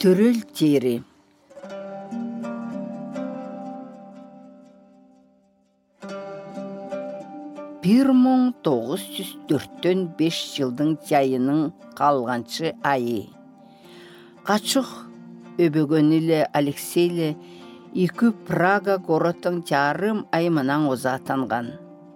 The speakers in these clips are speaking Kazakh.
Төрөл жери. Бир 1904-5 жылдың жайының қалғанчы айы. Қачық өбөгөнілі Алексейлі екі Прага городың жарым аймынан озатанған.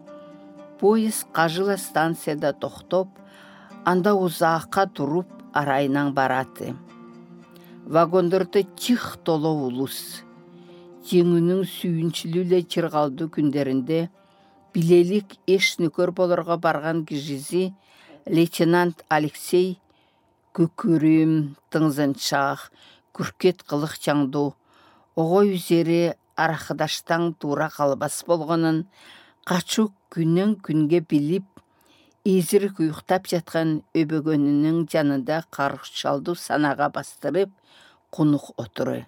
Поезд қажыла станцияда тоқтоп, анда ұзаққа тұрып арайынан бараты. Вагондарды чих толы улус. Теңінің сүйіншілілі чырғалды күндерінде билелік еш нүкөр болырға барған кижизи лейтенант Алексей көкөрім, тыңзанчақ, күркет қылық чаңду, оғой үзері арақыдаштан тура қалбас болғанын, қачу күннен күнге біліп, езір күйіқтап жатқан өбөгөнінің жанында қарықшалду санаға бастырып, құнық отыры.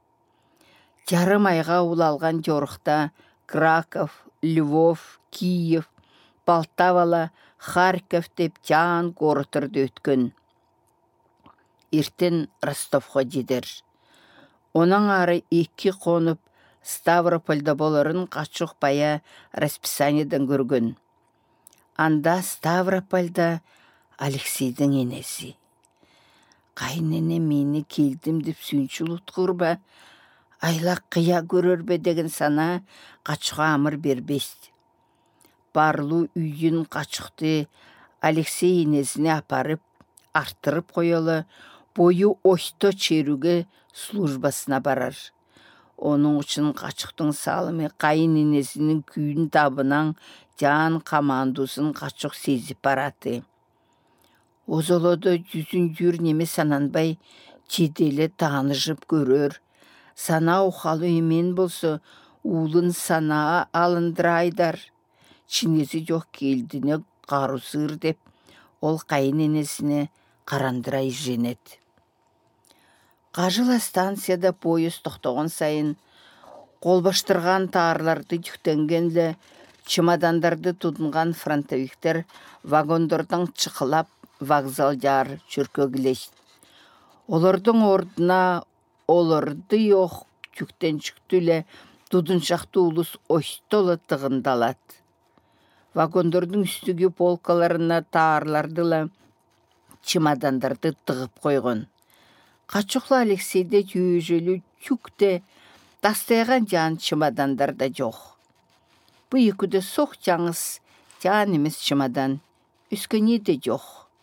Жарым айға улалған жорықта Краков, Львов, Киев, Полтавала, Харьков деп жан горытырды өткен. Ертен Ростовға жедер. Оның ары екі қонып Ставропольда болырын қачық бая расписаниеден көрген. Анда Ставропольда Алексейдің енесі. Қайнене мені келдім деп сүйіншіл ұтқыр ба, айлақ қия көрер бе деген сана қачыға амыр бербест. Барлы үйін қачықты Алексей енесіне апарып, арттырып қойылы, бойы ойто черуге службасына барар. Оның үшін қачықтың салымы қайын енесінің күйін табынан жан қамандусын қачық сезіп бараты. Озолоды жүзін жүр неме сананбай, чеделі танышып көрер. Сана ұқалы емен болсы, улын сана алындырайдар. Чинесі жоқ келдіне қарусыр деп, ол қайын енесіне қарандырай женет. Қажыла станцияда поезд тоқтаған сайын, қолбаштырған тағырларды жүктенгенлі, чемодандарды тұтынған фронтовиктер вагондордан чықылап вокзал жар жүркөгілешт. Олардың ордына оларды yoq жүктен жүктілі тұдыншақты улыс ойстолы тығындалат. Вагондордың үстіге полкаларына тағырлардыла чемодандарды тығып қойған. Қачықлы Алексейде жүйежелі жүкте тастайған жан чемодандарда жоқ. Бұл екіде соқ жаңыз жан емес чемодан, үскене де жоқ.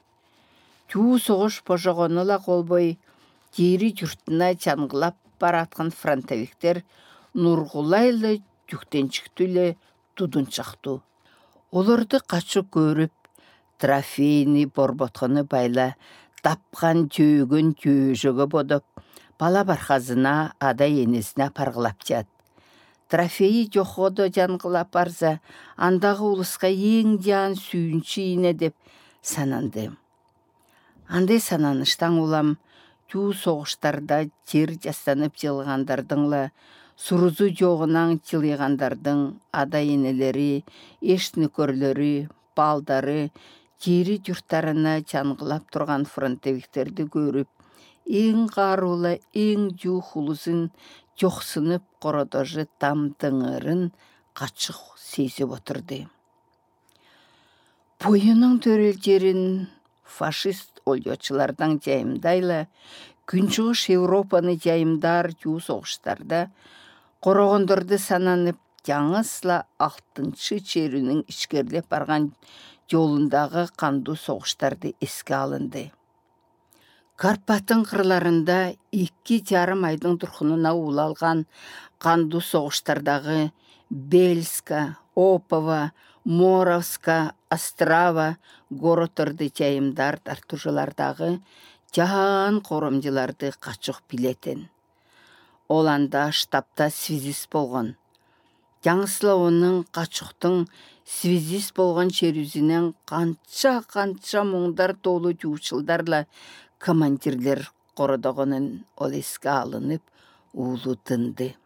Жуу соғыш пожоғыныла қолбой, жері жұртына чаңғылап баратқан фронтовиктер нұрғылайлы жүктен жүктілі тұдыншақты. Оларды қачық көріп, трофейні борботқаны байла, тапқан жөген жөжігі бодып, бала бархазына ада енесіне парғылап жат. Трофейі жоқоды жанғылап барса, андағы ұлысқа ең жан сүйінші ине деп сананды. Андай сананыштан улам, жу соғыштарда жер жастанып жылғандардыңла, сұрызу жоғынан жылғандардың ада енелері, ешні көрлері, балдары, жері жұрттарына жанғылап тұрған фронтовиктерді көріп, ең қарулы, ең жух ұлысын жоқсынып қородожы тамдыңырын қачық сезіп отырды. Бойының төрелдерін фашист ольочылардан жайымдайлы, күншығыш Европаны жайымдар жу соғыштарда қорағындырды сананып, жаңысла 6-шы черінің ішкерлеп барған жолындағы қанду соғыштарды еске алынды. Карпаттың қырларында 2,5 айдың тұрқынына улалған қанду соғыштардағы Бельска, Опова, Моровска, Острава городтарды жайымдар тартужылардағы жан қоромжыларды қачық билетін. Оланда штабта связист болған. Жаңысла оның қачықтың связист болған черюзінен қанша мұңдар толы жуышылдарла командирлер қородағының ол еске алынып улы тынды.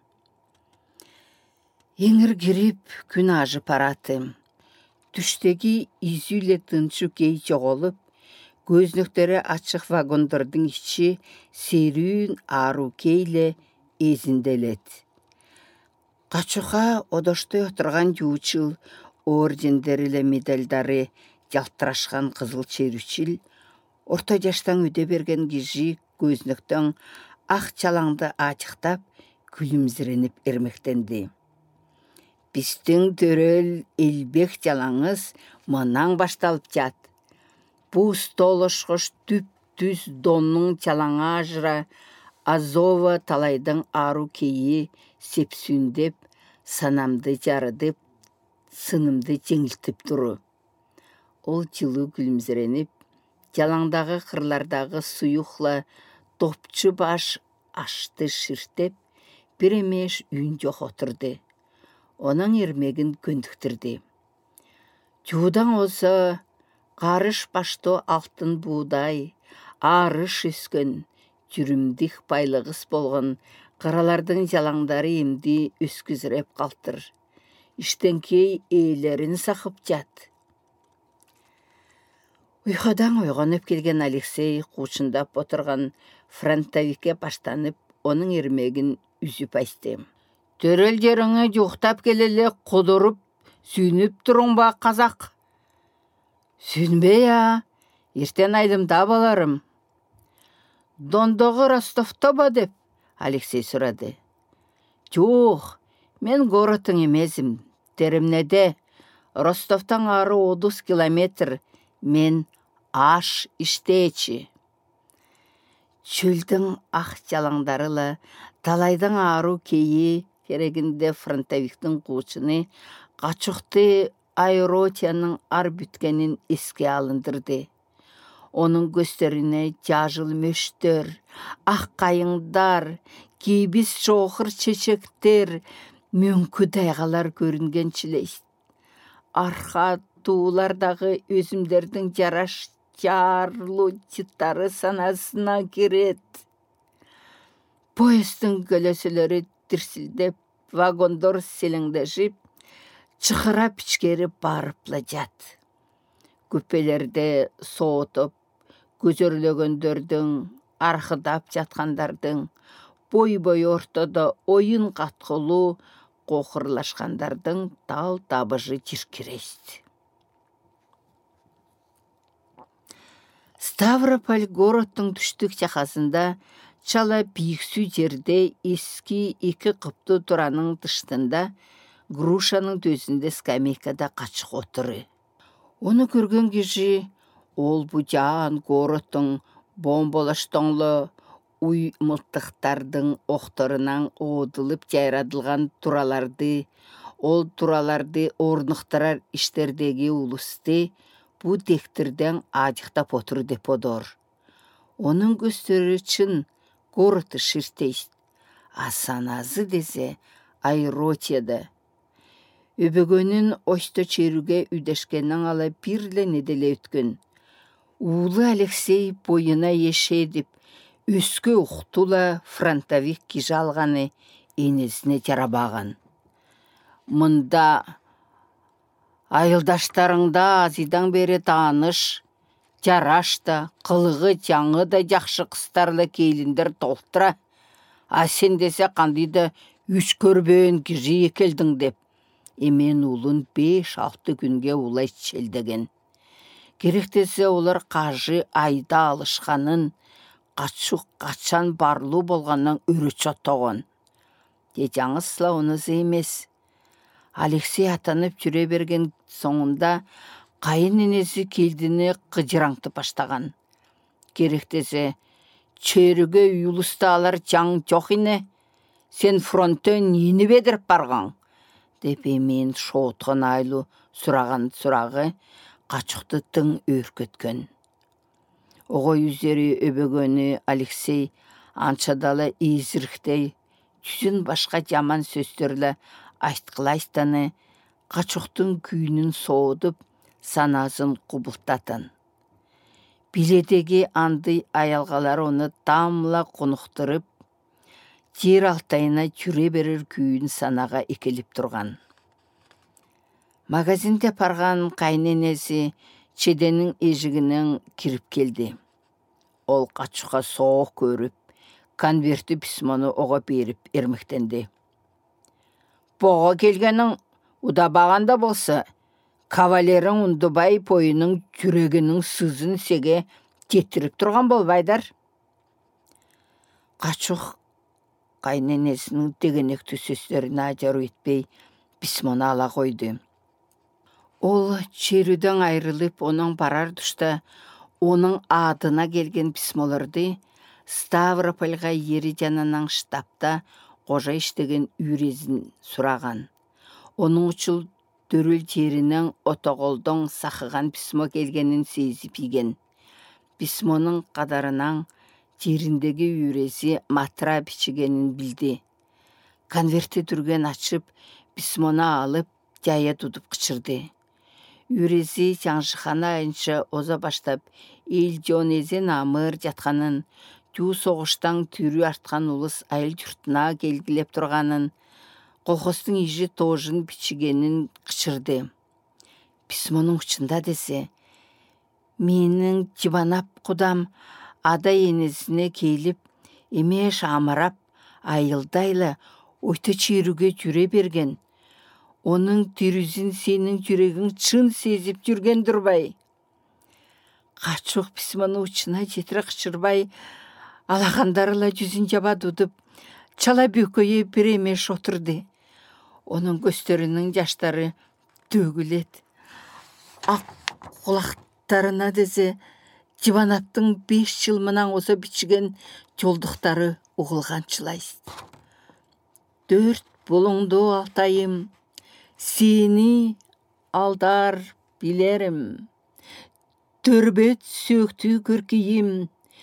Еңір кереп күн ажы параты. Түштегі изүле тыншы кей жоғылып, көзнөктөрү ачык вагондордун ичи серүүн ару кейле эзинделет. Качука одоштой отурган жуучул ордендери эле медалдары жалтырашкан кызыл черүчил орто жаштан өдө берген киши көзнөктөн ак чалаңды ачыктап күлүмсүренип эрмектенди. Биздин төрөл элбек жалаңыз мындан башталып жат. Бу столошкош түп-түз доннун чалаңа ажыра Азова талайдың ару кейи сепсүндеп, санамды жарыдып, сынымды жеңилтип туру. Ол жылуу күлүмсүренип, жалаңдагы кырлардагы суюкла топчу баш ашты ширтеп, бир эмеш үн жок отурду. Онун эрмегин көндүктүрдү. Жуудан болсо карыш баштоо алтын буудай, арыш өскөн, жүрүмдүк байлыгыс болгон каралардын жалаңдары эмди өскүзүрөп калтыр. Иштенкей ээлерин сакып жат. Уйкудан ойгонуп келген Алексей куучундап отурган фронтовикке баштанып, онун эрмегин үзүп айтты. Төрөл жериңе жуктап келеле кудуруп, сүйүнүп туруңба казак. Сүйүнбөй эртен айдымда боларым. Дондогу Ростовтобо деп Алексей сурады. Жок, мен городтың эмесим, теремнеде. Ростовтан ары 30 километр, мен аш иштечи. Чөлдүн ак жалаңдарыла талайдың ару кейи керегинде фронтовиктин куучуну качукты аэротиянын ар бүткенин эске алындырды. Onun gösterine жажыл мөштөр, ак кайыңдар, кийбиз чоохыр чечектер, мөңкү дайгалар көрүнгөн чилейт. Арка туулардагы өзүмдөрдүн жараш жарлуу чыттары санасына кирет. Поезддин көлөсөлөрү тирсилдеп, вагондор селеңдешип, чыкырап ичкери барыпла жат. Күпелерде соотоп, көзөрлөгөндөрдүн, аркыдап жаткандардын, бой-бой ортодо оюн каткылуу кокурлашкандардын тал табыжы жиркирейт. Ставрополь городдун түштүк жакасында чала бийиксүү жерде эски 2 кыптуу туранын тыштында грушанын төсүндө скамейкада качык отуру. Onu көргөн киши ол бу жаан городдун бомболоштоңло уй мылтыктардын окторунан оодулуп жайрадылган тураларды, ол тураларды орнуктурар иштердеги улусты бу дектирден ажыктап отуру деп одор. Онун көздөрү чын городду ширтейт, а саназы десе аэротияда. Өбөгөнүн осто черүүгө үдешкенин ала бирле неделе өткөн. Уулу Алексей боюна эшедип, өскө уктула фронтовик киши алганы энесине жарабаган. Мында айылдаштарыңда азыйдан бери тааныш, жараш да, кылыгы жаңы да жакшы кыздарлы кейлиндер толтура. А сен десе кандайда үч көрбөөн киши экелдиң деп. Эмен улун 5-6 күнгө улай челдеген. Керектесе олар кажы айда алышканын, качук качан барлуу болгонун өрөчө тогон. Жаңысла онысы эмес. Алексей атанып жүрө берген соңунда кайын энеси келдини кыжыраңтып баштаган. Керектесе, чөрүгө уюлустаалар жаң жок ине, сен фронттөн ийини бедирип барган. Деп эмен шооткон айлуу сураган сурагы качукты тың өөркөткөн. Огой үзери өбөгөнү Алексей анчадала ийзирктей, жүзүн башка жаман сөздөрүлө айткылайстаны, качуктун күйүнүн соодуп, санасын кубултатын. Биледеги анды аялгалар оны тамла конуктуруп, жер алтайына жүрө берер күйүн санага экелип турган. Магазинде барган кайненеси чеденің ежігінің кіріп келді. Ол Қачуға соқ көріп, конверті письмоны оға беріп ерміктенді. Боға келгенің удабағанда болса, кавалерің ұндыбай пойының жүрегінің сызын сеге теттіріп тұрған болбайдар. Қачуқ қайненесінің дегенекті сөздерін ажару етпей, письмоны ала қойды. Ол черуден айрылып, оның барар тұшта, оның адына келген письмоларды Ставропольға ері жанынан штабта қожа іштеген үрезін сұраған. Оның ұчыл дөріл терінің отоғолдың сақыған письмо келгенін сезіп иген. Письмоның қадарынан теріндегі үрezi матра бичігенін білді. Конверті түрген ашып, письмоны алып, жая тұтып қычырды. Үрezi жаңшықана айынша оза баштап, ел жонезен амыр жатқанын, ту соғыштан түрі артқан ұлыс айыл жұртына келгілеп тұрғанын, қолқостың ежі тожын бичігенін қычырды. Письмоның ұшында десе, менің жибанап құдам ада енесіне келіп, емеш амарап, айылдайлы ойты чируге жүре берген. Оның түрізін сенің жүрегің чын сезіп жүрген дұрбай. Қачуқ письмоны ұшына жетірі қычырбай, алақандарыла жүзін жаба дудып, чала бөкөйе бір емеш отырды. Оның көстерінің жаштары төгілет. Ақ құлақтарына дезе, жибанаптың 5 жыл мұнан оса бичіген жолдықтары ұғылған чылайыз. 4 болыңды алтайым, сені алдар білерім. Төрбет сөкті көркейім,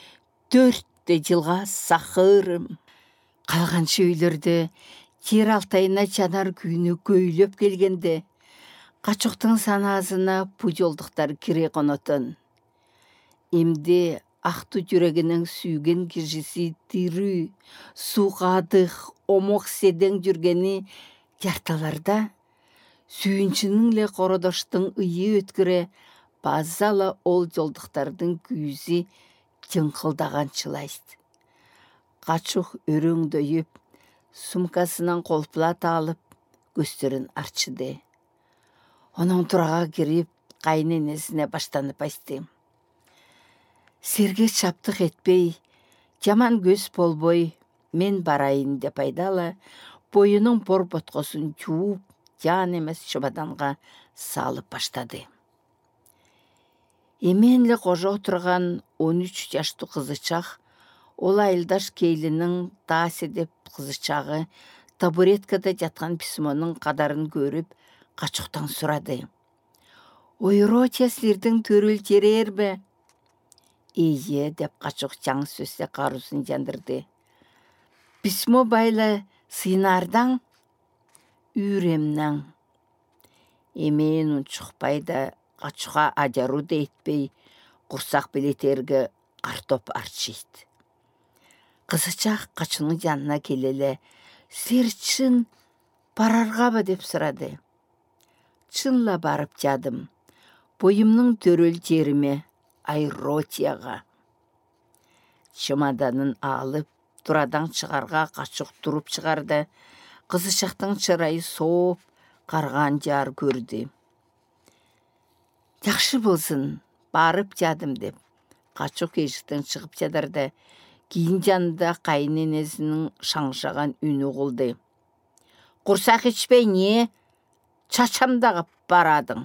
4 жылға сақырым. Қалғаншы үйлерді кер алтайына жанар күйіні көйлеп келгенде, Қачуқтың саназына бұ жолдықтар кіре қонатын. Емде ақты жүрегінің сүйген кіржесі тирі, суғадық, омоқ седен жүргені жарталарда, сүйіншінің ле қородоштың үйі өткіре, базала ол жолдықтардың күйізі жыңқылдаған чылайсты. Қачуқ өрөңдөйіп, сумкасынан қолпылат алып, көстерін арчыды. Оның тұраға кіріп, қайненесіне баштанып айсты. Серге шаптық етпей, жаман көз болбой, мен барайын деп айдала, бойының бор ботқосын жуып, жан емес шыбаданға салып баштады. Еменлі қожа отырған 13 жашты қызычақ, ол айылдаш кейлінің тасы деп қызычағы табуреткада жатқан письмоның қадарын көріп, Қачуқтан сұрады. Ойротия сілердің төріл терер бі? Ие деп Қачуқ жаңы сөзде қарусын жандырды. Письмо байлы сыйнардан, үйремнен. Емен ұншықпайды Қачуға ажару дейтпей, құрсақ білетергі қартоп арчиды. Қызычақ Қачуның жанына келелі, сер чын барарға ба деп сұрады. Чынла барып жадым, бойымның төрөл теріме Айротияға. Чемоданын алып, тұрадан шығарға Қачуқ тұрып шығарды. Қызычақтың шырайы соп, қарған жар көрді. Жақшы болсын, барып жадым деп, Қачуқ ешіктен шығып жадырды. Кейін жанында қайненесінің шаңшаған үні қолды. Құрсақ ішпей не? Чачамдағы барадың.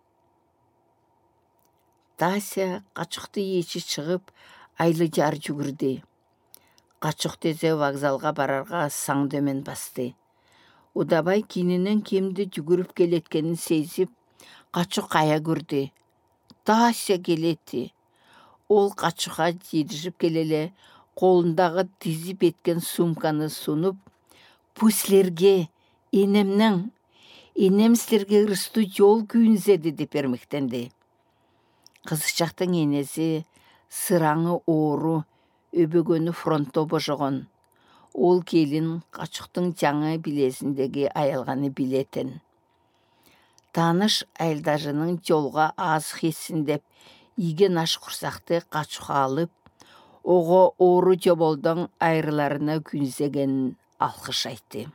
Тася Қачуқты еші шығып, айлы жар жүгірді. Қачуқ тезе вокзалға барарға саң дөмен басты. Удабай кейінінен кемді жүгіріп келеткенін сезіп, Қачуқ қая көрді. Тася келетті. Ол Қачуққа жетішіп келелі, қолындағы тізіп еткен сумканы сұнып, «Пүслерге, енемнің, енем сілерге ұрысты жол күйінзеді» деп ермектенді. Қызычақтың енесі сыраңы ору, өбөгөні фронто божығын. Ол келін Қачуқтың жаңа білесіндегі аялғаны білетін. Таныш айылдажының жолға азық етсін деп, иген аш құрсақты қачуға алып, оғы ору жоболдың айрыларына күнзегенін алқыш айтты.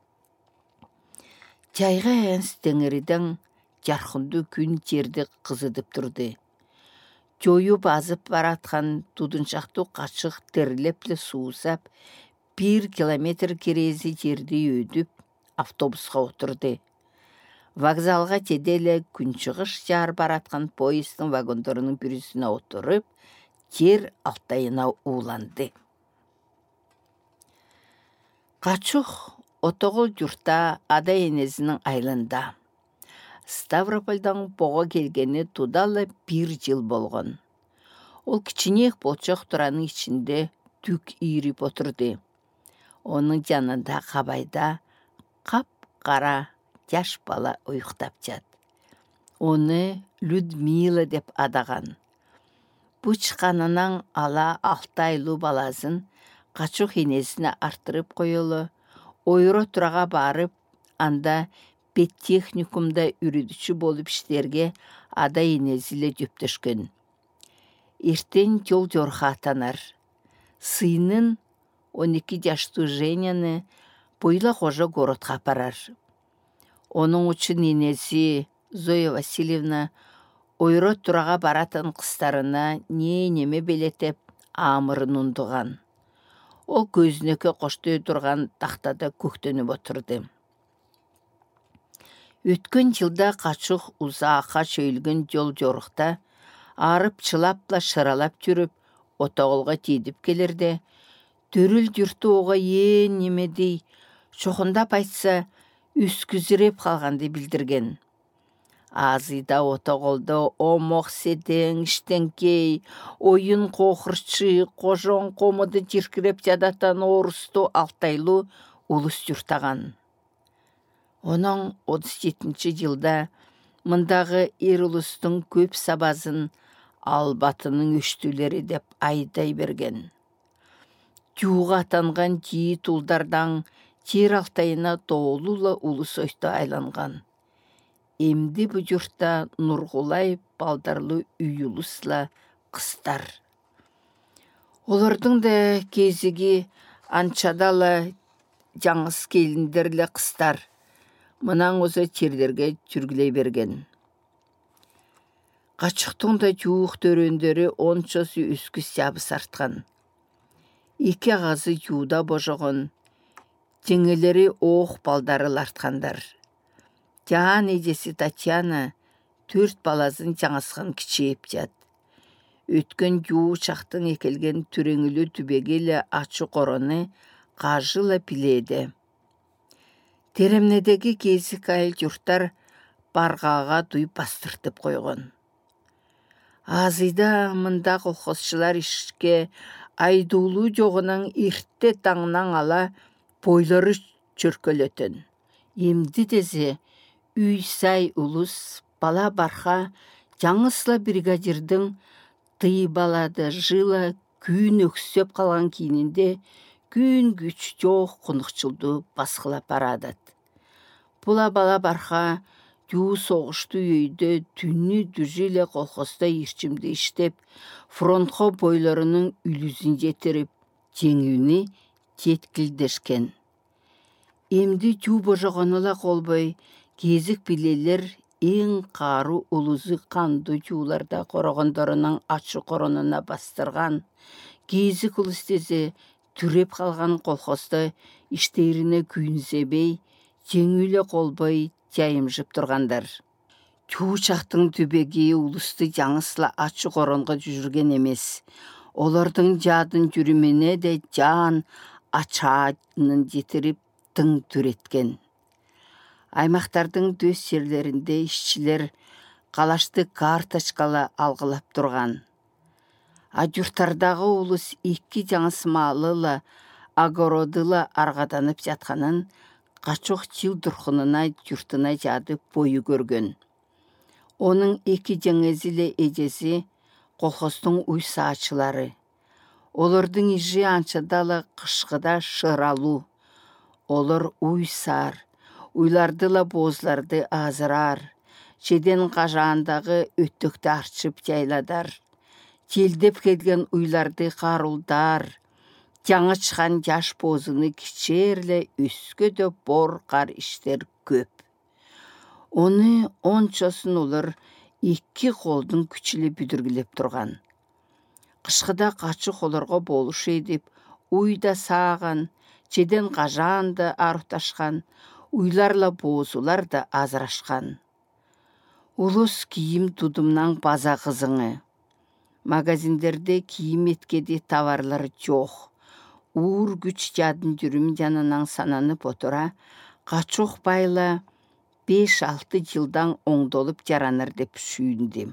Жайға әнс теңірідің жарқынды күн жерді қызыдып тұрды. Жойып азып баратқан тудыншақты қачық терлеплі суысап, 1 километр керезі жерді өдіп, автобусқа отырды. Вокзалға теделі күншығыш жар баратқан поездың вагондарының бүрісіне отырып, жер алтайына уланды. Қачық отоғыл жұртта ада енезінің айлында. Ставропольдан боға келгені тудалы 1 жыл болған. Ол кішінек болчақ тұраның ішінде түк үйіріп отырды. Оның жанында қабайда қап-қара жаш бала ұйықтап жат. Оны Людмила деп адаған. Бұчқанынан ала 6 айлы баласын Қачық енесіне артырып қойылы, ойыра тұраға барып, анда педтехникумда үрідіші болып іштерге ада енезілі дөптішкен. Ертен жол жорға атанар. Сыйнын 12 жашты Женяны бойла қожа городқа апарар. Оның үшін енесі Зоя Васильевна ойыра тұраға баратын қыстарына неме белетеп амырын ұндыған. Ол көзінекі қошты тұрған тақтада көктеніп отырды. Өткен жылда Қачық ұзаққа шөйлген жол жорықта арып чылапла шыралап жүріп, отағылға тедіп келерде, төріл жүрті оға ең немедей, шоқындап айтса, үскізіреп қалғанды білдірген. Азыда отағылды омоқ седен, іштенкей, ойын қоқырчы, қожон қомыды жеркіреп жадатан орысты алтайлы ұлыс жүртаған. Оның 37-ші жылда мұндағы ерулыстың көп сабазын албатының өштілері деп айдай берген. Жуға атанған жиі тұлдардан жер алтайына тоғылула ұлыс ойты айланған. Емді бұ жұртта Нұрғылай балдарлы үйілісла қыстар. Олардың да кезіге анчадалы жаңыз келіндерлі қыстар. Мұнан өзі черлерге жүргілей берген. Қачықтың да жуық төрендері оншасы үскіс жабыс артқан. 2 ағазы жуда божығын, жеңелері оқ балдары лартқандар. Жан ежесі Татьяна 4 балазын жаңасқан кішейіп жат. Өткен жуу шақтың екелген түреңілі түбегелі ачы қороны қажылы пиледі. Теремнедегі кезік айыл жұрттар барғаға дуй бастыртып қойған. Азыда мұнда қолқосшылар ішке айдулу жоғының иртте таңнан ала бойлары чөркөлетін. Емді дезе үй-сай ұлыс бала барха жаңысла бригадирдің тый балады жылы күн өксеп қалған кейінінде күн күч жоқ құнықчылды басқылап барадат. Бұла бала барха жуу соғышты үйді түнні дүжілі қолқоста ерчімді іштеп, фронтқа бойларының үлізін жетіріп, жеңуіне жеткілдешкен. Емді жуу божағаныла қолбай, кезік білелер ең қару ұлызы қанды жууларда қорағандарының ачы қоронына бастырған, кезік ұлыстезе түреп қалған қолқоста іштеріне күйінзебей, жеңілі қолбай жайымжып тұрғандар. Чуучақтың түбеге ұлысты жаңысла ачы қоронға жүрген емес. Олардың жадын жүрімене де жан ачадының жетіріп тың түреткен. Аймақтардың дөз жерлерінде ішчілер қалашты карточкалы алғылап тұрған. Ажұртардағы ұлыс 2 жаңыс малылы, агородылы арғаданып жатқанын Қачық жыл дұрқынына жұртына жады бойы көрген. Оның 2 жаңезілі ежесі қолқостың ұйсаачылары. Олардың ижі анчадалы қышқыда шыралу. Олар ұйсар, уйлардыла бозларды азырар. Чеден қажаандағы өттікті арчып жайладар. Желдеп келген уйларды қарулдар. Жаңы чыған жаш бозыны кичерле өскөдө бор қар іштер көп. Оны ончосын олар екі қолдың күчілі бүдіргілеп тұрған. Қышқыда қачық оларға болуш едіп, уйда саған, чеден қажанды аруташқан, уйларла бозулар да азырашқан. Улус киім тудымнан база қызыңы. Магазиндерде киім еткеде товарлар жоқ. Ур күч жадын жүрім жанынан сананып отыра, қачуқ байла 5-6 жылдан оңдолып жараныр деп шүйіндім.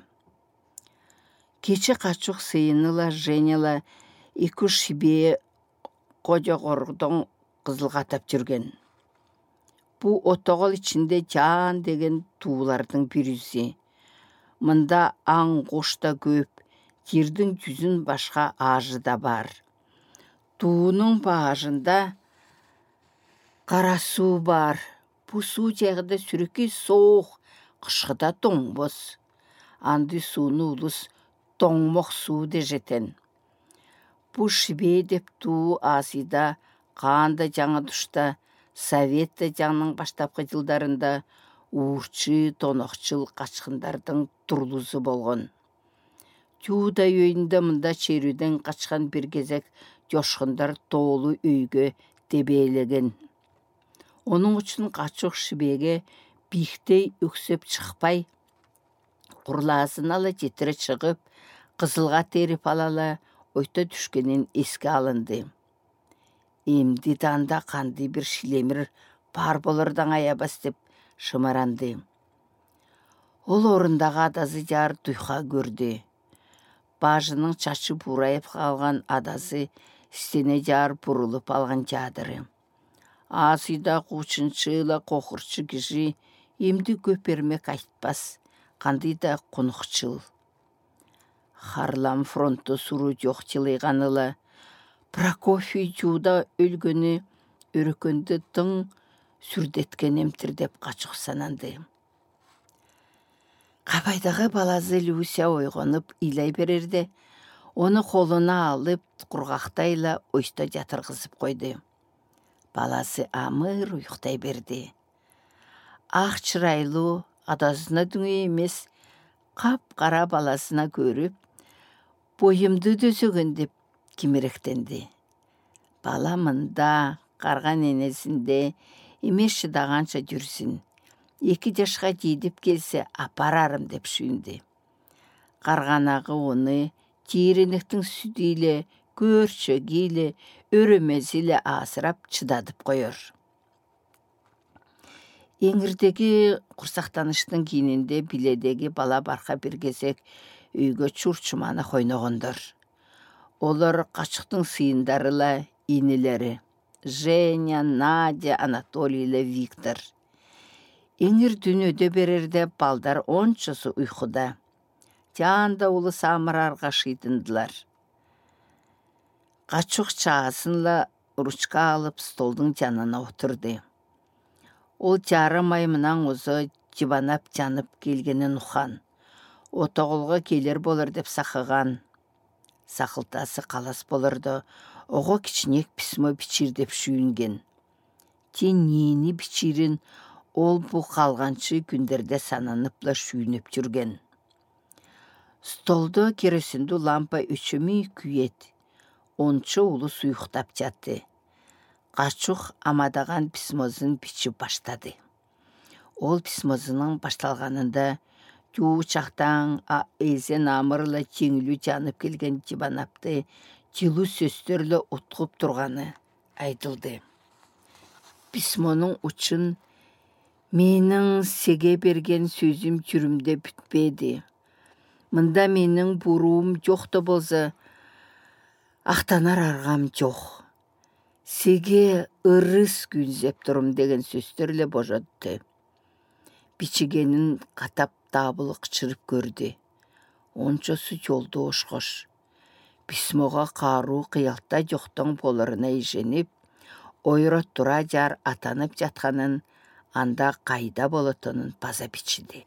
Кече қачуқ сейініла, женела, 2 шибе қожоғырдың қызылғатап жүрген. Бұ отоғыл ішінде жан деген туылардың бірізі. Мында аң қошта көп, жердің жүзін башқа ажы да бар. Туының бағажында қара су бар. Бұ су жағыда сүрекей соқ, қышқыда тоңбыз. Анды суыны улыс тоңмоқ су де жетен. Бұ шибе деп туу асида, қанда жаңа дұшта, Советті жаңның баштапқы жылдарында уырчы, тоноқчыл қачқындардың тұрлызы болған. Тюда өйінде мұнда черуден қачқан бір кезек жошқындар толы өйге тебейлеген. Оның үшін қачық шибеге биіктей өксеп шықпай, құрласын ала жетірі шығып, қызылға теріп алала, ойта түшкенен еске алынды. Емді данда қанды бір шилемір бар болырдан аябас деп шымаранды. Ол орындағы адазы жар тұйқа көрді. Бажының чачы бұрайып қалған адазы стене жар бұрылып алған жадыры. Асыда қучыншыла қоқырчы кіші емді көпермек айтпас, қанды да құнықчыл. Харлам фронты сұру жоқ жылайғанылы, Прокофий жуда өлгіні өрікінді тың сүрдеткен емтір деп қачық сананды. Қабайдағы балазы Люся ойғанып илай берерде, оны қолына алып құрғақтайла ойста жатырғызып қойды. Баласы амыр ұйықтай берді. Ақ чырайлы адазына дүңе емес, қап-қара баласына көріп, бойымды дөзігін деп кемеректенді. Бала мында, қарған енесінде, емес шыдағанша жүрсін. 2 жашқа жейдіп келсе, апарарым деп шүйінді. Қарғанағы оны тиірініктің сүдейлі, көрші гейлі, өрімезілі асырап чыдадып қойыр. Еңірдегі құрсақтаныштың кейінінде биледегі бала барқа бір кезек үйге чурчуманы қойнығындар. Олар қачықтың сыйындарыла инелері. Женя, Надя, Анатолийлі, Виктор. Еңір дүнөде берерде балдар ончысы ұйқыда. Жанда улы самырарға шыйтындылар. Қачық чағасынла ручка алып столдың жанына отырды. Ол жарым аймынан ұзы жибанап жанып келгенін ұқан. Отоғылға келер болыр деп сақыған. Сақылтасы қалас болырды, оғы кішінек письмо бичир деп шүйінген. Тен нені бичирін ол бұл қалғаншы күндерде сананыпла шүйініп жүрген. Столды керосинді лампа өчімі күйет. Ончы улы сұйықтап жатты. Қачуқ амадаған письмозын бичіп баштады. Ол письмозының башталғанында Чақтан эзен амырла жеңілі жанып келген жибанапты жылу сөстерлі ұтқып тұрғаны айтылды. Письмоның ұчын менің сеге берген сөзім жүрімде бүтпеді. Мында менің бұруым жоқты болса, ақтанар арғам жоқ. Сеге ырыс күнзеп тұрым деген сөстерлі божатты. Бичігенін қатап табылық чырып көрді. Ончосы жолды ошқош. Письмоға қару қиялта жоқтың болырына еженіп, ойрат тұра жар атанып жатқанын, анда қайда болатынын база бичіді.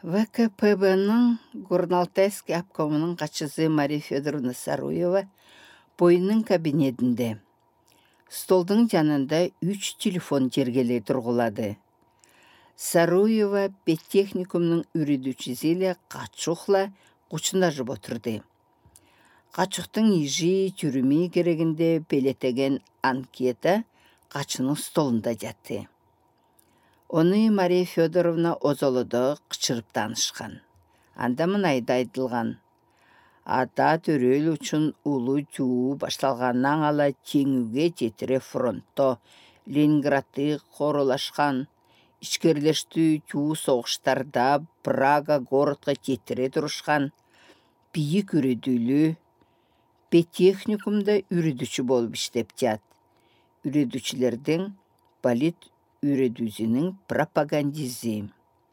ВКПБ-ның Горналтайский обкомының қатшысы Мария Федоровна Саруева бойының кабинетінде. Столдың жанында 3 телефон жергелей тұрғылады. Саруева педтехникумның үйредушісілі Қачухла құчында жып отырды. Қачухтың ежі түрімі керегінде пелетеген анкета Қачының столында жатты. Оны Мария Федоровна озолыды қычырып танышқан. Анда мынайда айтылған. Ата төрел үшін улы жуу башталғаннан ала теңуге жетіре фронтто Ленинградты қорылашқан, ішкерлешті жуу соғыштарда Прага городқа жетіре тұрышқан, бейік үредүлі, педтехникумда үредүчі болып іштеп жат. Үредүчілердің балет үредүзінің пропагандизі.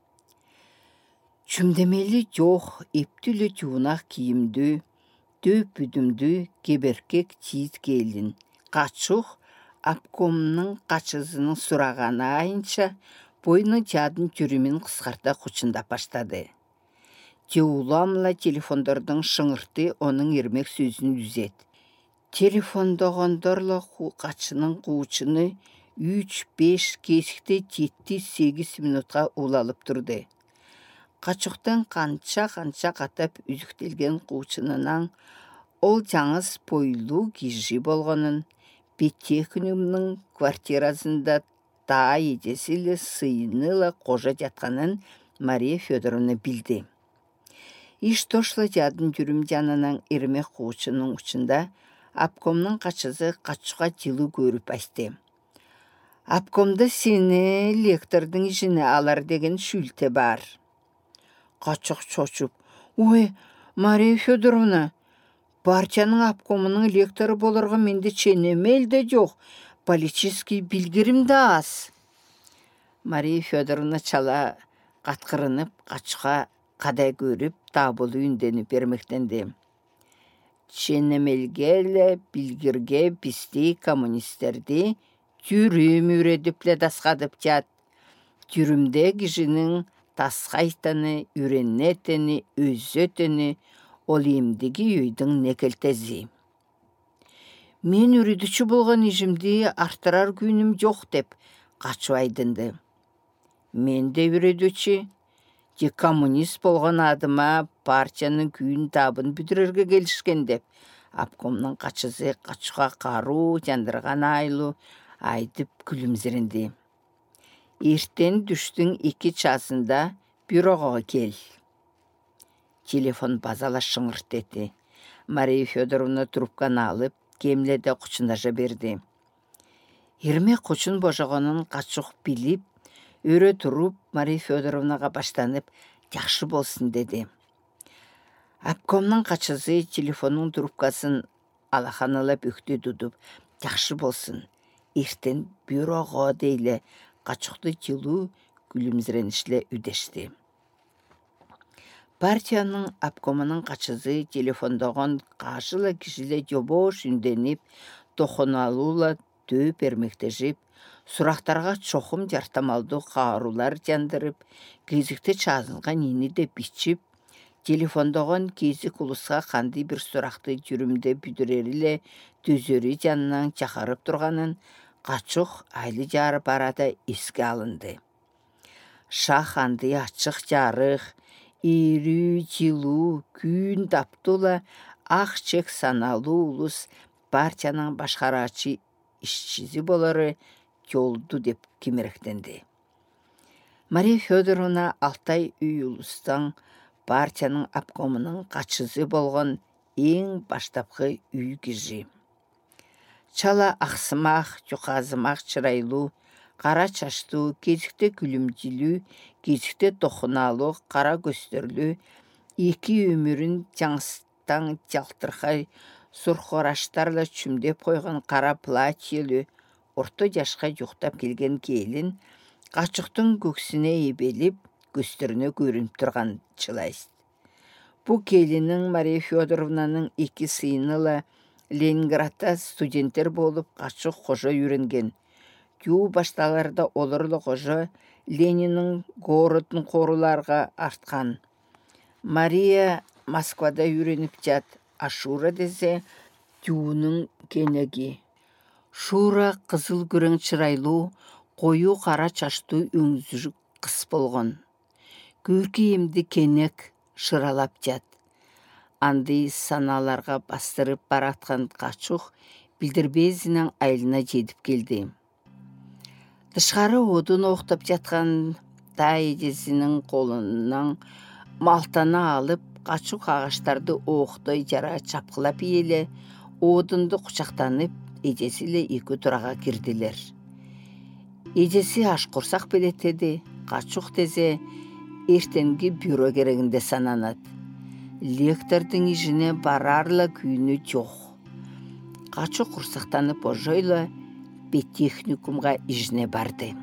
Чүмдемелі жоқ, ептілі жуынақ киімді, дөп үдімді кеберкек тиіз келін. Қачух обкомның қачызының сұрағаны айынша бойны жадын түрімен қысқарта құчында баштады. Теуламла телефондардың шыңырты оның ермек сөзін үзет. Телефондағандарлы қачының қуычыны 3-5 кесікте 7-8 минутқа улалып тұрды. Қачуқтан қанша қатап үзіктелген қуычынынан ол жаңыз пойлу кежі болғанын, педтехникумның квартирасында та едесілі сыйынылы қожа жатқанын Мария Федоровна білді. Иштошла жадын жүрім жанынан ермек қуычының ұшында обкомның қачызы Қачуға жылы көріп асты. Обкомда сені лектордың ішіне алар деген шүлте бар. Қачуқ чочуп. Ой, Мария Федоровна, партияның обкомының лекторы болырға менде ченемел де жоқ, политический білгірім да аз. Мария Федоровна чала қатқырынып Қачуға қадай көріп табылы үндені бермектенді. Ченемелгелі білгірге бізді коммунистерді түрім үредіпле дасқадып жат. Түрімде кішінің тасқайтыны, үренетіні, өзетіні, ол емдегі үйдің некелтезі. Мен үредіші болған ежімді артырар күнім жоқ деп Қачу айдынды. Мен де үредіші, де коммунист болған адыма партияның күйін табын бүдірерге келішкен деп, обкомның қачызы Қачуға қару жандырған айлы айтып күлімзірінді. Ертен дүштің 2 часында бюроға кел. Телефон базала шыңырт еті. Мария Федоровна трубканы алып, кемледе құчындажа берді. Ерме құчын божағанын Қачуқ біліп, өре тұрып Мария Федоровнаға баштанып, жақшы болсын деді. Обкомның қачызы телефонның трубкасын алаханылап өкті дұдып, жақшы болсын. Ертен бюроға дейлі Қачуқты жылу күлімзіренішлі үдешті. Партияның обкомының қачызы телефондаған қашылы кішілі жобош үнденіп, тоқыналула дөп ермектежіп, сұрақтарға чоқым жартамалды қарулар жандырып, кезікті чазынған ені де бітшіп, телефондаған кезі құлысқа қанды бір сұрақты жүрімде бүдірерілі төзері жанынан чақарып тұрғанын Қачуқ айлы жары барада еске алынды. Шаханды ачық жарық, ирі, жылу, күн таптула, ақ чек саналу улус партияның башқарачы ішчізі болары жолды деп кемеректенді. Мария Федоровна Алтай үй улустан партияның обкомының қачызы болған ең баштапқы үй кежі. Чала ақсымақ, жұқазымақ чырайлу, қара чашту, кезікте күлімділі, кезікте тоқыналы, қара көстерлі, екі өмірін жаңыстан жалтырқай, сұрқораштарла чүмдеп қойған қара платьелі, орта жашқа жоқтап келген келін, Қачуқтың көксіне ебеліп, көстеріне көрініп тұрған чылайст. Бұл келінің Мария Федоровнаның 2 сыйынылы Ленинградта студенттер болып Қачуқ қожа үйренген. Түү башталарда олорлы қожы Лениннің городын қоруларға артқан. Мария Москвада үйреніп жат. Ашура десе түүнің кенеги. Шура қызыл күрең чырайлуу, қою қара чаштуу өңзүрүк қыс болған. Көркі емді кенек шыралап жат. Анды саналарға бастырып баратқан қачуқ білдірбезінің айлына жетіп келді. Тышқары одын оқтап жатқан эжесінің қолынан малтана алып, қачуқ ағаштарды оқтай жара чапқылап еле, одынды құшақтанып, эжесіле екі тұраға кірділер. Эжесі аш құрсақ белетеді, қачуқ дезе ертенгі бюро керегінде сананат. Лектордың ижіне барарла күйіні жоқ. Қачуқ құрсақтанып ожойлы беттехникумға ижіне барды.